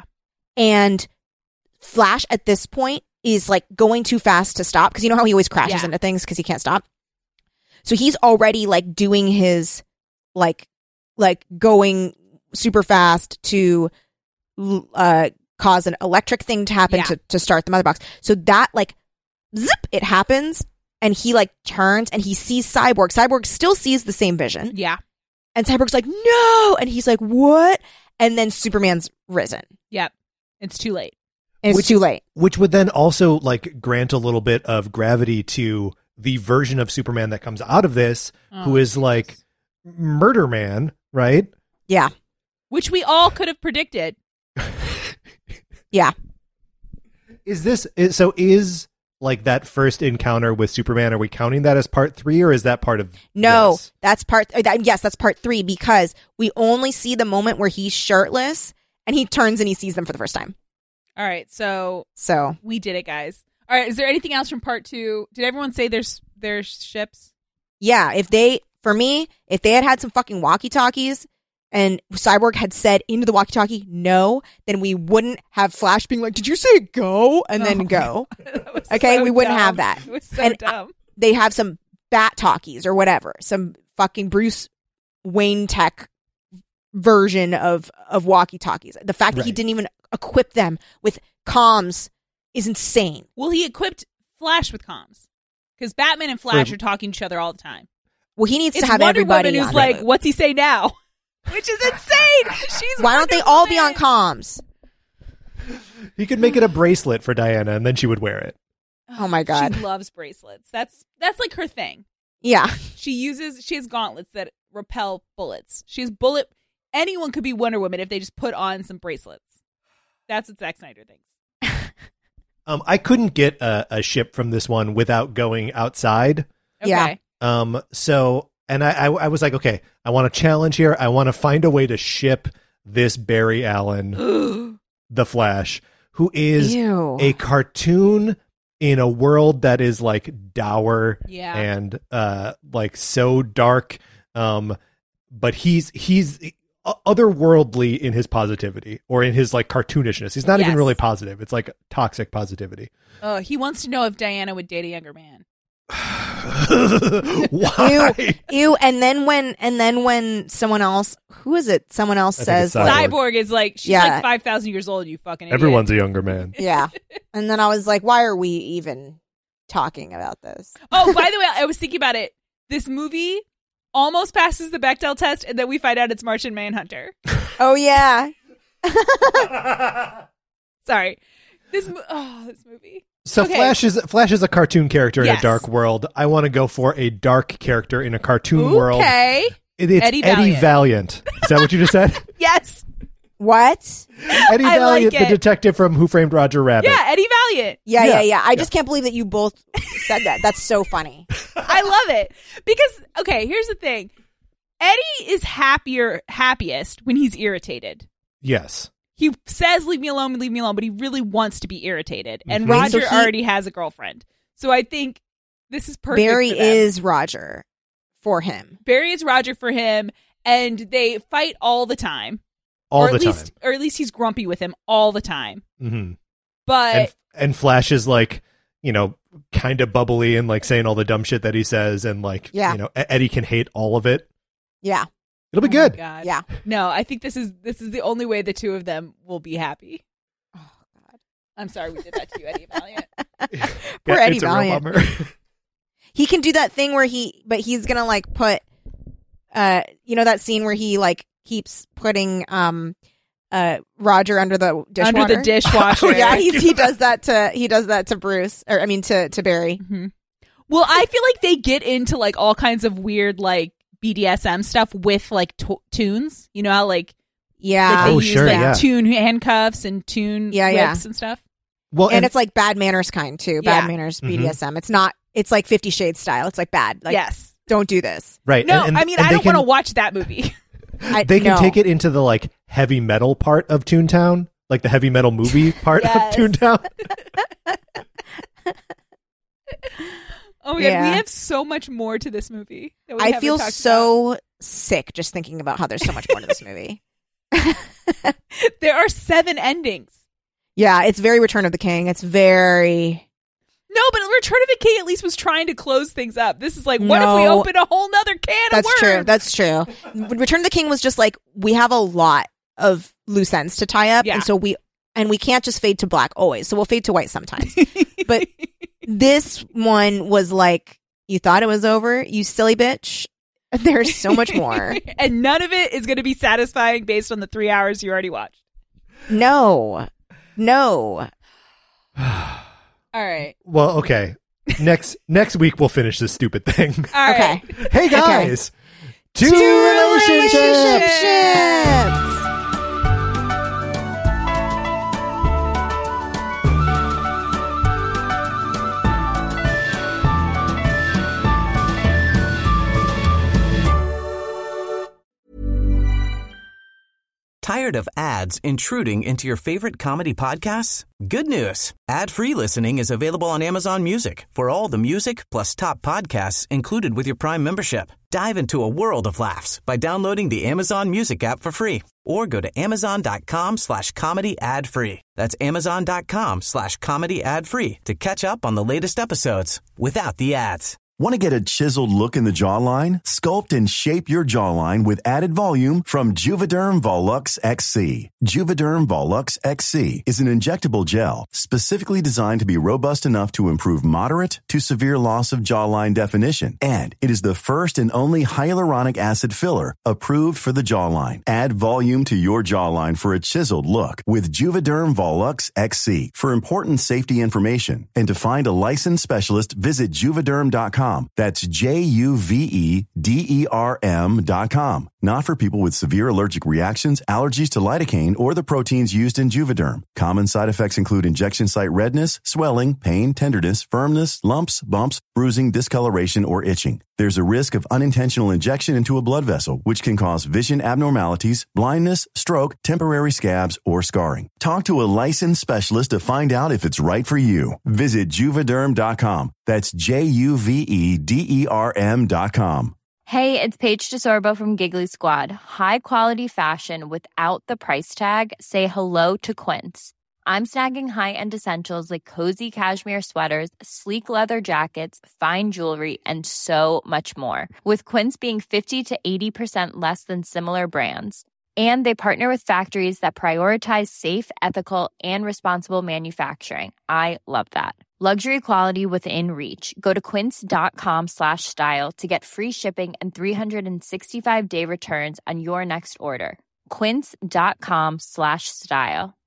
and Flash at this point is like going too fast to stop because you know how he always crashes Yeah. into things because he can't stop. So he's already like doing his like like going super fast to uh cause an electric thing to happen Yeah. to, to start the mother box. So that like zip, it happens and he like turns and he sees Cyborg. Cyborg still sees the same vision. Yeah. And Cyborg's like, no. And he's like, what? And then Superman's risen. Yep. It's too late. And it's Which- too late. Which would then also like grant a little bit of gravity to the version of Superman that comes out of this, Oh, who is like Murder Man, right? Yeah. Which we all could have predicted. Yeah. Is this is, so? Is like that first encounter with Superman? Are we counting that as part three, or is that part of No, this? that's part. Uh, that, yes, that's part three because we only see the moment where he's shirtless and he turns and he sees them for the first time. All right. So So we did it, guys. All right. Is there anything else from part two? Did everyone say there's their ships? yeah, if they, for me, if they had had some fucking walkie talkies and Cyborg had said into the walkie talkie no, then we wouldn't have Flash being like, "Did you say go?" and then Oh, go. That was Okay, so we wouldn't dumb. have that. It was so And, uh, dumb. They have some bat talkies or whatever, some fucking Bruce Wayne tech version of of walkie talkies. The fact that he Right. didn't even equip them with comms is insane. Well, he equipped Flash with comms because Batman and Flash For- are talking to each other all the time. Well, he needs It's to have Wonder everybody Woman who's on like, it. "What's he say now?" Which is insane. She's Why don't they Wonder all be on Woman. comms? He could make it a bracelet for Diana, and then she would wear it. Oh my God. She loves bracelets. That's that's like her thing. Yeah. She uses she has gauntlets that repel bullets. She has bullet. Anyone could be Wonder Woman if they just put on some bracelets. That's what Zack Snyder thinks. Um, I couldn't get a, a ship from this one without going outside. Okay. Yeah. Um, so, and I, I, I was like, okay, I want a challenge here. I want to find a way to ship this Barry Allen, the Flash, who is Ew. a cartoon in a world that is like dour Yeah. and uh, like so dark. Um, but he's he's o- otherworldly in his positivity or in his like cartoonishness. He's not even Yes. really positive. It's like toxic positivity. Oh, he wants to know if Diana would date a younger man. Why? Ew. Ew. And then when and then when someone else, who is it? Someone else I think it's says, Cyborg. Cyborg is like she's Yeah. like five thousand years old. You fucking idiot. Everyone's a younger man. yeah. And then I was like, why are we even talking about this? Oh, by the way, I was thinking about it. This movie almost passes the Bechdel test, and then we find out it's Martian Manhunter. Oh yeah. Sorry, this mo- oh this movie. So Okay. Flash is Flash is a cartoon character in Yes. a dark world. I want to go for a dark character in a cartoon world. Okay. It- it's Eddie Eddie, Valiant. Valiant. Is that what you just said? Yes. What? Eddie I like Valiant, the it. detective from Who Framed Roger Rabbit. Yeah, Eddie Valiant. Yeah, Yeah. yeah, yeah. I just can't believe that you both said that. That's so funny. I love it because okay. Here's the thing: Eddie is happier, happiest when he's irritated. Yes. He says, "Leave me alone, leave me alone," but he really wants to be irritated. And Mhm. Roger So he- already has a girlfriend, so I think this is perfect. Barry for them. is Roger for him. Barry is Roger for him, and they fight all the time. All or the at least, time. or at least he's grumpy with him all the time. hmm But And, and Flash is like, you know, kind of bubbly and like saying all the dumb shit that he says. And like, Yeah. you know, E- Eddie can hate all of it. Yeah. It'll be Oh my good. God. Yeah. No, I think this is this is the only way the two of them will be happy. Oh God. I'm sorry we did that to you, Eddie Valiant. Poor Eddie it's a real Valiant. bummer. He can do that thing where he, but he's gonna like put, uh, you know that scene where he like keeps putting um, uh, Roger under the dishwasher. Under the dishwasher. Oh, yeah, he he does that to he does that to Bruce, or I mean to to Barry. Mhm. Well, I feel like they get into like all kinds of weird like B D S M stuff with like to- tunes. You know how like, Yeah, like they Oh, use sure, like yeah. tune handcuffs and tune Yeah, whips yeah. and stuff. well, and, it's like bad manners kind too. Bad Yeah. Mm-hmm. manners B D S M. It's not. It's like Fifty Shades style. It's like bad. Like yes. don't do this. right. No, and- and- I mean and I they don't want to can- watch that movie. I, They can no. take it into the like heavy metal part of Toontown, like the heavy metal movie part Yes. of Toontown. Oh my god, Yeah. we have so much more to this movie. That we I haven't feel talked so sick just thinking about how there's so much more to this movie. about. There are seven endings. Yeah, it's very Return of the King. It's very. No, but Return of the King at least was trying to close things up. This is like, what No. if we open a whole nother can That's of worms? true. That's true. Return of the King was just like, we have a lot of loose ends to tie up. Yeah. And so we, and we can't just fade to black always. So we'll fade to white sometimes. But this one was like, you thought it was over, you silly bitch. There's so much more. And none of it is going to be satisfying based on the three hours you already watched. No. No. All right. Well, okay. Next next week we'll finish this stupid thing. All right. Okay. Hey guys, two, Two relationships. relationships. Tired of ads intruding into your favorite comedy podcasts? Good news. Ad-free listening is available on Amazon Music for all the music plus top podcasts included with your Prime membership. Dive into a world of laughs by downloading the Amazon Music app for free or go to amazon.com slash comedy ad free. That's amazon.com slash comedy ad free to catch up on the latest episodes without the ads. Want to get a chiseled look in the jawline? Sculpt and shape your jawline with added volume from Juvederm Volux X C. Juvederm Volux X C is an injectable gel specifically designed to be robust enough to improve moderate to severe loss of jawline definition. And it is the first and only hyaluronic acid filler approved for the jawline. Add volume to your jawline for a chiseled look with Juvederm Volux X C. For important safety information and to find a licensed specialist, visit juvederm dot com. That's J U V E D E R M dot com. Not for people with severe allergic reactions, allergies to lidocaine, or the proteins used in Juvederm. Common side effects include injection site redness, swelling, pain, tenderness, firmness, lumps, bumps, bruising, discoloration, or itching. There's a risk of unintentional injection into a blood vessel, which can cause vision abnormalities, blindness, stroke, temporary scabs, or scarring. Talk to a licensed specialist to find out if it's right for you. Visit Juvederm dot com. That's J U V E D E R M dot com. Hey, it's Paige DeSorbo from Giggly Squad. High quality fashion without the price tag. Say hello to Quince. I'm snagging high-end essentials like cozy cashmere sweaters, sleek leather jackets, fine jewelry, and so much more. With Quince being fifty to eighty percent less than similar brands. And they partner with factories that prioritize safe, ethical, and responsible manufacturing. I love that. Luxury quality within reach. Go to quince.com slash style to get free shipping and three sixty-five day returns on your next order. Quince.com slash style.